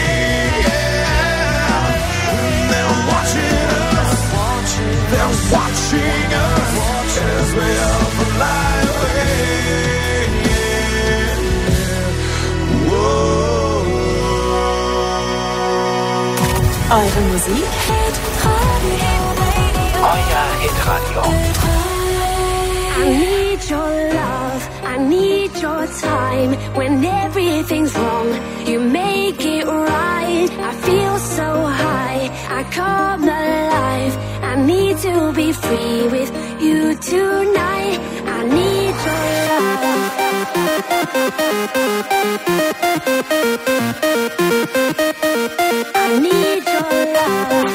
Yeah. And they're watching us. They're watching us as we all fly away. Eure Musik? Euer Hitradio. I need your love, I need your time. When everything's wrong, you make it right. I feel so high, I come alive. I need to be free with you tonight. I need your love. I need your love.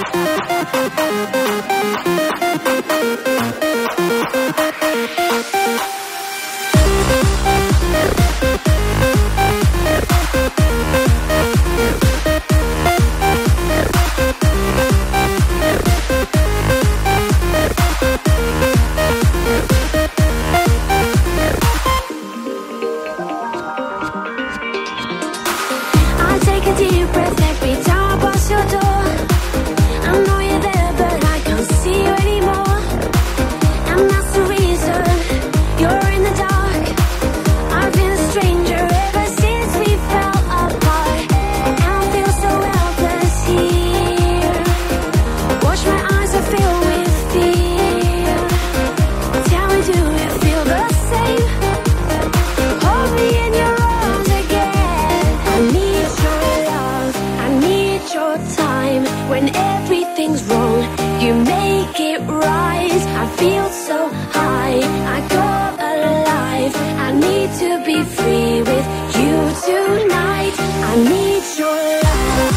I take a deep breath every time I pass your door. I know you're there, but I can't see you anymore. And that's the reason you're in the dark. I've been a stranger ever since we fell apart. And I feel so helpless here. Watch my eyes are filled with fear. Tell me, do you feel the same? Hold me in your arms again. I need your love, I need your time. When everything's wrong, you make it right. I feel so high, I come alive. I need to be free with you tonight. I need your love.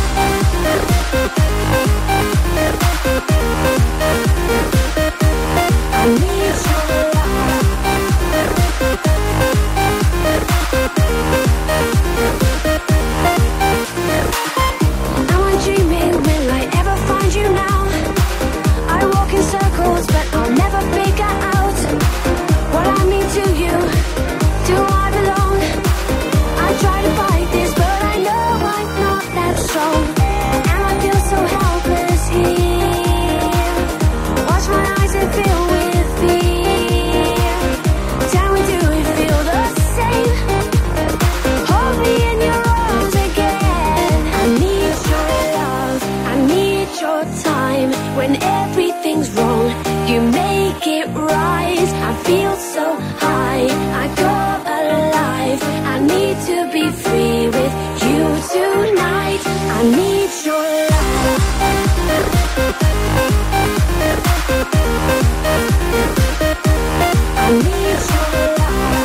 I need your love. Am I dreaming? Will I ever find you now? I walk in circles, but I'll never figure out what I mean to you. Do I belong? I try to fight this, but I know I'm not that strong. And I feel so helpless here. Watch my eyes and fill with fear. Tell me, do you feel the same? Hold me in your arms again. I need your love, I need your time. When everything's wrong, you make it right. I feel so high, I come alive. I need to be free with you tonight. I need your love. I need your love.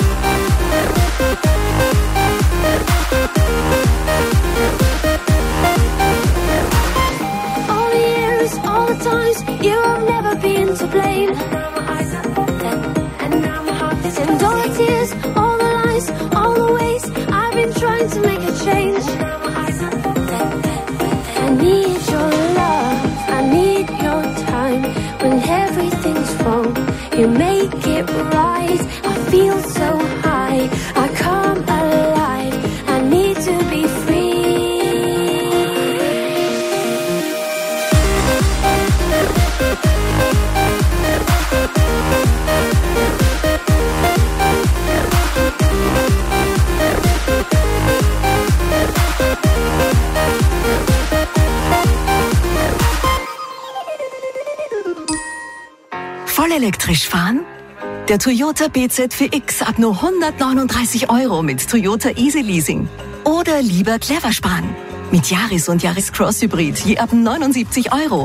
All the years, all the times, you have never been to blame. And now my heart is and all the tears, all the lies, all the ways I've been trying to make a change. I need your love, I need your time. When everything's wrong, you make it right. I feel so high, I come alive. I need to be free. Vollelektrisch fahren? Der Toyota BZ4X ab nur 139 € mit Toyota Easy Leasing. Oder lieber clever sparen. Mit Yaris und Yaris Cross Hybrid je ab 79 €.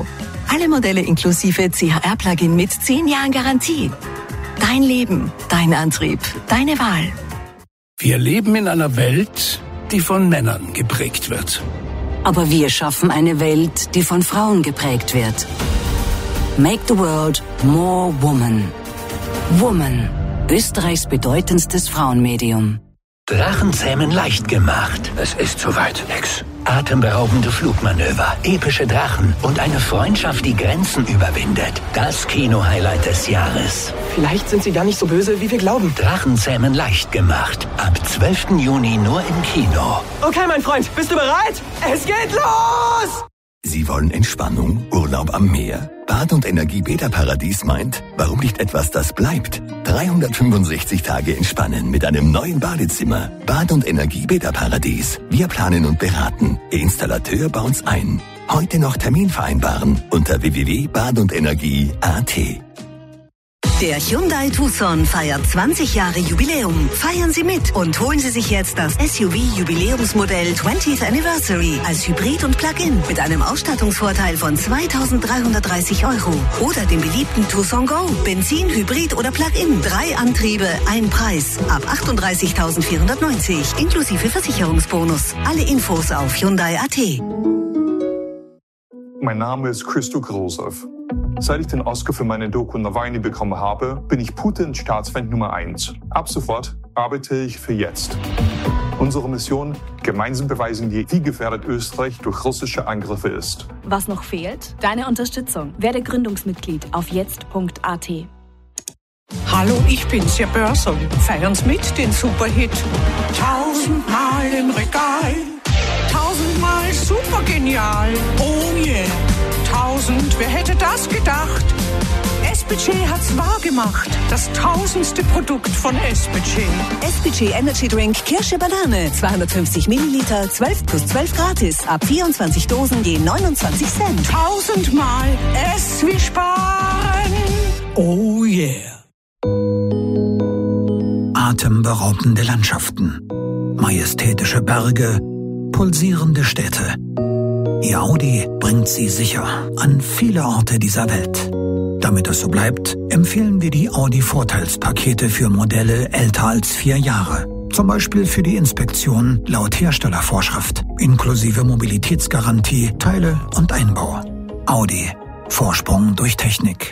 Alle Modelle inklusive CHR-Plugin mit 10 Jahren Garantie. Dein Leben, dein Antrieb, deine Wahl. Wir leben in einer Welt, die von Männern geprägt wird. Aber wir schaffen eine Welt, die von Frauen geprägt wird. Make the world more woman. Woman, Österreichs bedeutendstes Frauenmedium. Drachenzähmen leicht gemacht. Es ist soweit, Hex. Atemberaubende Flugmanöver, epische Drachen und eine Freundschaft, die Grenzen überwindet. Das Kino-Highlight des Jahres. Vielleicht sind sie gar nicht so böse, wie wir glauben. Drachenzähmen leicht gemacht. Ab 12. Juni nur im Kino. Okay, mein Freund, bist du bereit? Es geht los! Sie wollen Entspannung, Urlaub am Meer? Bad und Energie Beta Paradies meint, warum nicht etwas, das bleibt? 365 Tage entspannen mit einem neuen Badezimmer. Bad und Energie Beta Paradies. Wir planen und beraten. Ihr Installateur baut's ein. Heute noch Termin vereinbaren unter www.badundenergie.at. Der Hyundai Tucson feiert 20 Jahre Jubiläum. Feiern Sie mit und holen Sie sich jetzt das SUV-Jubiläumsmodell 20th Anniversary als Hybrid und Plug-in mit einem Ausstattungsvorteil von 2.330 € oder dem beliebten Tucson Go. Benzin, Hybrid oder Plug-in. 3 Antriebe, ein Preis. Ab 38.490 inklusive Versicherungsbonus. Alle Infos auf Hyundai.at. Mein Name ist Christo Grosov. Seit ich den Oscar für meine Doku Nawalny bekommen habe, bin ich Putins Staatsfeind Nummer 1. Ab sofort arbeite ich für Jetzt. Unsere Mission: gemeinsam beweisen wir, wie gefährdet Österreich durch russische Angriffe ist. Was noch fehlt? Deine Unterstützung. Werde Gründungsmitglied auf jetzt.at. Hallo, ich bin's, Ihr Börsel. Feiern's mit, den Superhit. 1000-mal im Regal, 1000-mal super genial. Oh yeah. 1000, wer hätte das gedacht? SBC hat's wahr gemacht. Das 1000. Produkt von SBC. SBC Energy Drink Kirsche Banane. 250 Milliliter, 12 plus 12 gratis. Ab 24 Dosen je 29 Cent. 1000-mal S wie sparen. Oh yeah. Atemberaubende Landschaften, majestätische Berge, pulsierende Städte. Ihr Audi bringt Sie sicher an viele Orte dieser Welt. Damit es so bleibt, empfehlen wir die Audi-Vorteilspakete für Modelle älter als 4 Jahre. Zum Beispiel für die Inspektion laut Herstellervorschrift, inklusive Mobilitätsgarantie, Teile und Einbau. Audi. Vorsprung durch Technik.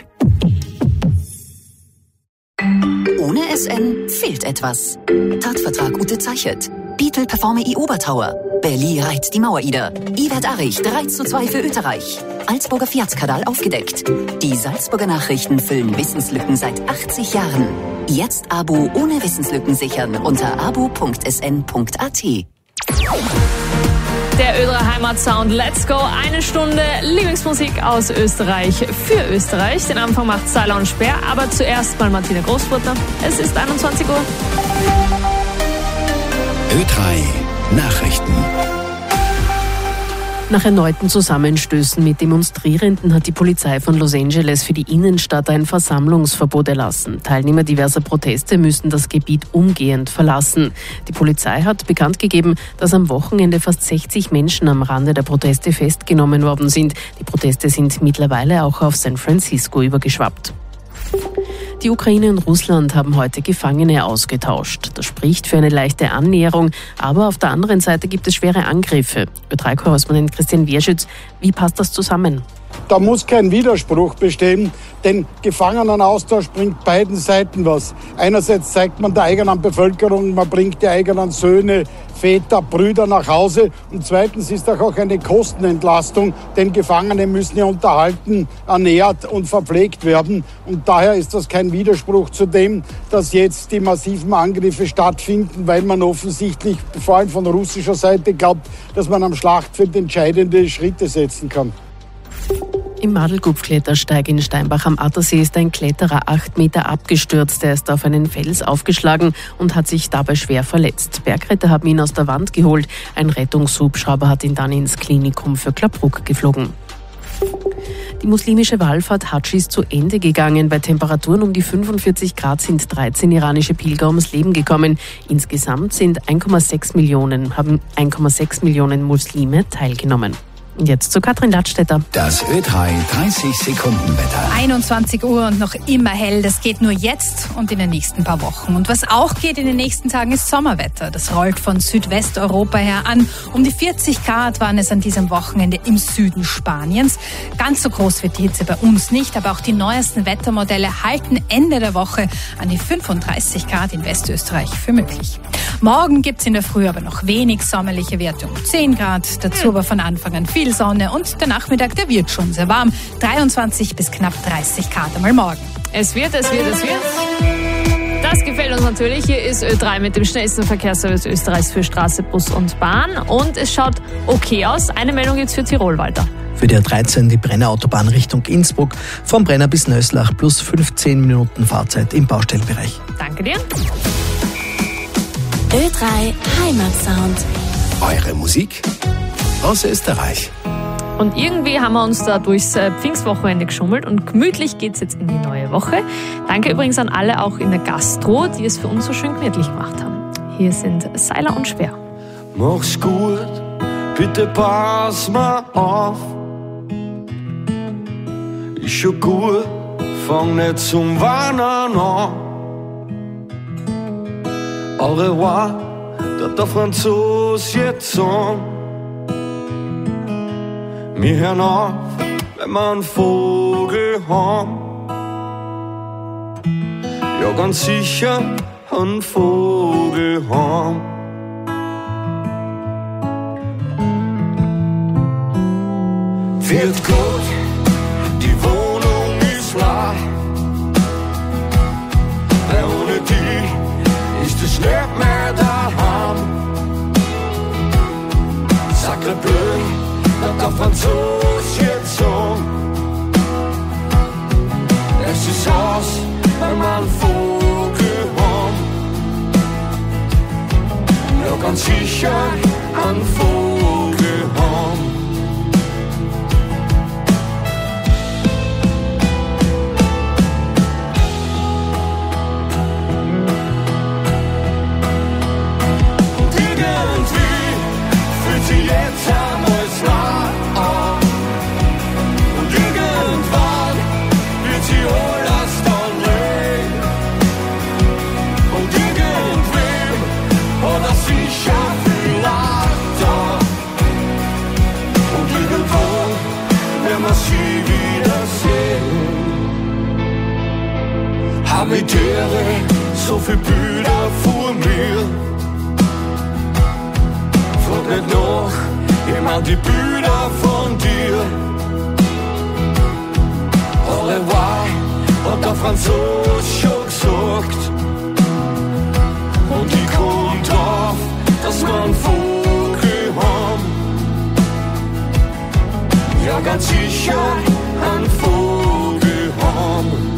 Ohne SN fehlt etwas. Tatvertrag Ute Zeichert. Beetle Performe I Obertauer. Berli reiht die Mauer-Ida. Iwert Arich 3:2 für Österreich. Salzburger Fiatskandal aufgedeckt. Die Salzburger Nachrichten füllen Wissenslücken seit 80 Jahren. Jetzt Abo ohne Wissenslücken sichern unter abo.sn.at. Der Ö3 Heimatsound, let's go. 1 Stunde Lieblingsmusik aus Österreich für Österreich. Den Anfang macht Seiler und Speer, aber zuerst mal Martina Großfurtner. Es ist 21 Uhr. Ö3 Nachrichten. Nach erneuten Zusammenstößen mit Demonstrierenden hat die Polizei von Los Angeles für die Innenstadt ein Versammlungsverbot erlassen. Teilnehmer diverser Proteste müssen das Gebiet umgehend verlassen. Die Polizei hat bekannt gegeben, dass am Wochenende fast 60 Menschen am Rande der Proteste festgenommen worden sind. Die Proteste sind mittlerweile auch auf San Francisco übergeschwappt. Die Ukraine und Russland haben heute Gefangene ausgetauscht. Das spricht für eine leichte Annäherung, aber auf der anderen Seite gibt es schwere Angriffe. Ö3-Korrespondent Christian Wierschütz, wie passt das zusammen? Da muss kein Widerspruch bestehen, denn Gefangenenaustausch bringt beiden Seiten was. Einerseits zeigt man der eigenen Bevölkerung, man bringt die eigenen Söhne, Väter, Brüder nach Hause. Und zweitens ist auch eine Kostenentlastung, denn Gefangene müssen ja unterhalten, ernährt und verpflegt werden. Und daher ist das kein Widerspruch zu dem, dass jetzt die massiven Angriffe stattfinden, weil man offensichtlich, vor allem von russischer Seite, glaubt, dass man am Schlachtfeld entscheidende Schritte setzen kann. Im Madelgupfklettersteig in Steinbach am Attersee ist ein Kletterer 8 Meter abgestürzt. Er ist auf einen Fels aufgeschlagen und hat sich dabei schwer verletzt. Bergretter haben ihn aus der Wand geholt. Ein Rettungshubschrauber hat ihn dann ins Klinikum für Klappbruck geflogen. Die muslimische Wallfahrt Hadsch ist zu Ende gegangen. Bei Temperaturen um die 45 Grad sind 13 iranische Pilger ums Leben gekommen. Insgesamt haben 1,6 Millionen Muslime teilgenommen. Und jetzt zu Katrin Ladstätter. Das Ö3 30-Sekunden-Wetter. 21 Uhr und noch immer hell. Das geht nur jetzt und in den nächsten paar Wochen. Und was auch geht in den nächsten Tagen ist Sommerwetter. Das rollt von Südwesteuropa her an. Um die 40 Grad waren es an diesem Wochenende im Süden Spaniens. Ganz so groß wird die Hitze bei uns nicht, aber auch die neuesten Wettermodelle halten Ende der Woche an die 35 Grad in Westösterreich für möglich. Morgen gibt's in der Früh aber noch wenig sommerliche Werte um 10 Grad. Dazu aber von Anfang an viel Sonne und der Nachmittag, der wird schon sehr warm. 23 bis knapp 30 Grad einmal morgen. Es wird. Das gefällt uns natürlich. Hier ist Ö3 mit dem schnellsten Verkehrsservice Österreichs für Straße, Bus und Bahn. Und es schaut okay aus. Eine Meldung jetzt für Tirol, Walter. Für die A13 die Brenner Autobahn Richtung Innsbruck, vom Brenner bis Nöslach plus 15 Minuten Fahrzeit im Baustellenbereich. Danke dir. Ö3 Heimatsound. Eure Musik aus Österreich. Und irgendwie haben wir uns da durchs Pfingstwochenende geschummelt und gemütlich geht's jetzt in die neue Woche. Danke übrigens an alle auch in der Gastro, die es für uns so schön gemütlich gemacht haben. Hier sind Seiler und Speer. Mach's gut, bitte pass mal auf. Ist schon gut, fang nicht zum Weinen an. Au revoir, der Franzos jetzt sagen. Wir hören auf, wenn wir einen Vogel haben. Ja, ganz sicher einen Vogel haben. Wird gut, die Wohnung ist leer. Weil ohne die ist es nicht mehr daheim. Sacre bleu, der Franzos jetzt so. Es ist aus, wenn man einen Vogel haben. Ja, ganz sicher einen Vogel haben. Und irgendwie fühlt sie jetzt einmal nah an. Und irgendwann wird sie alles dann leben. Und irgendwem hat sicher viel Leid. Und irgendwo werden wir sie wiedersehen. Hab mit dir so viel Bilder vor mir. Frag nicht noch, immer die Bilder von dir. Au revoir, hat der Franzos schon gesagt. Und ich komm drauf, dass wir einen Vogel haben. Ja, ganz sicher einen Vogel haben.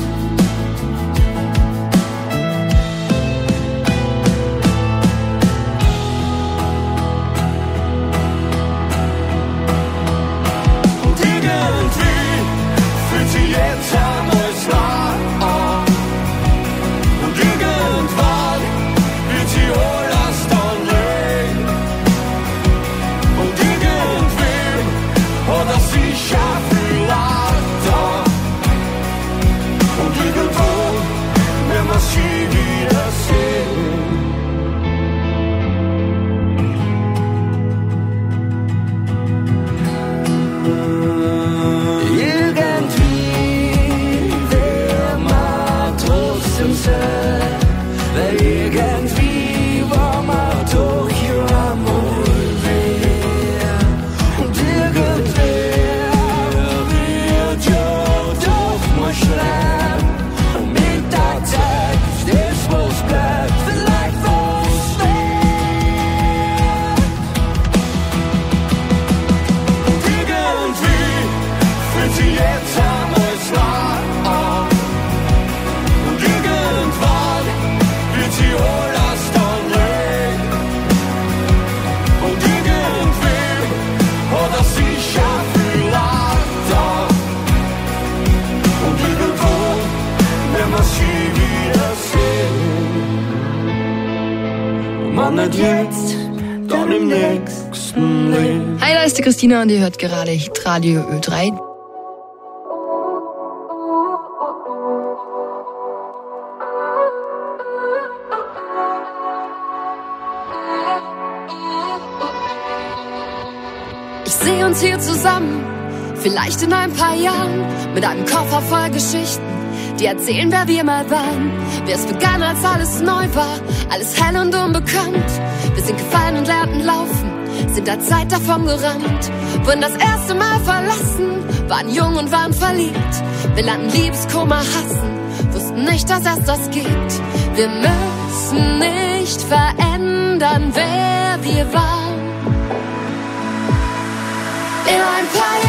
Jetzt einmal nah an. Und irgendwann wird sie alles dann leben. Und irgendwem hat sicher viel Leid. Und irgendwo werden wir sie wiedersehen. Weil irgendwie war man doch ja mal wer. Und irgendwer wird ja doch mal schlimm. Und mit der Zeit ist das, was bleibt, vielleicht was wert. Und irgendwie fühlt sie jetzt einmal nah an. Und irgendwann wird sie alles dann leben. Und irgendwem hat sicher viel Leid. Und irgendwo werden wir sie wiedersehen. Und man nicht jetzt, dann im nächsten. besten leben. Hi, da ist die Christina und ihr hört gerade Hitradio Ö3. Ich sehe uns hier zusammen, vielleicht in ein paar Jahren, mit einem Koffer voll Geschichten, die erzählen, wer wir mal waren. Wie es begann, als alles neu war, alles hell und unbekannt. Wir sind gefallen und lernten laufen, sind der Zeit davon gerannt. Wurden das erste Mal verlassen, waren jung und waren verliebt. Wir lernten Liebeskummer hassen, wussten nicht, dass es das gibt. Wir müssen nicht verändern, wer wir waren. In ein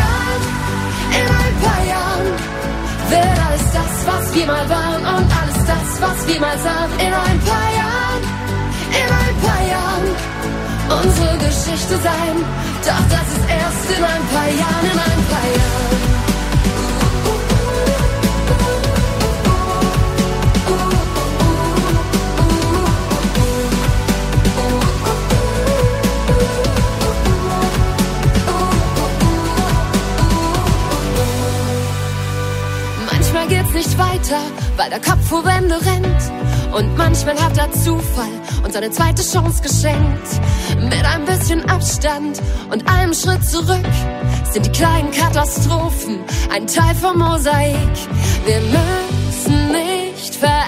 paar Jahren wird alles das, was wir mal waren und alles das, was wir mal sahen. In ein paar Jahren unsere Geschichte sein. Doch das ist erst in ein paar Jahren, Manchmal geht's nicht weiter, weil der Kopf vor Wände rennt. Und manchmal hat der Zufall uns eine zweite Chance geschenkt. Mit ein bisschen Abstand und einem Schritt zurück sind die kleinen Katastrophen ein Teil vom Mosaik. Wir müssen nicht verändern,